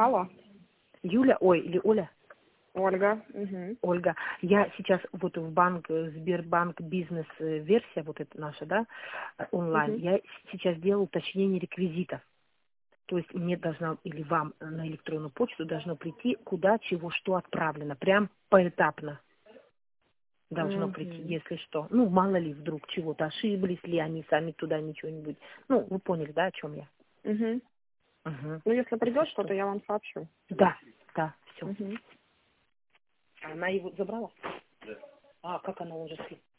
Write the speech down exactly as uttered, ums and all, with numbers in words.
Алло. Юля, ой, или Оля? Ольга. Угу. Ольга, я сейчас вот в банк, э, Сбербанк бизнес э, версия, вот эта наша, да, э, онлайн, Угу. я сейчас делаю уточнение реквизитов. То есть мне должна, или вам на электронную почту должно прийти, куда, чего, что отправлено. Прям поэтапно должно прийти, Угу. если что. Ну, мало ли вдруг чего-то ошиблись ли они сами туда ничего-нибудь. Ну, вы поняли, да, о чем я? Угу. Угу. Ну, если Если придет что. что-то, я вам сообщу. Да, да, все. Угу. Она его забрала? А, как она уже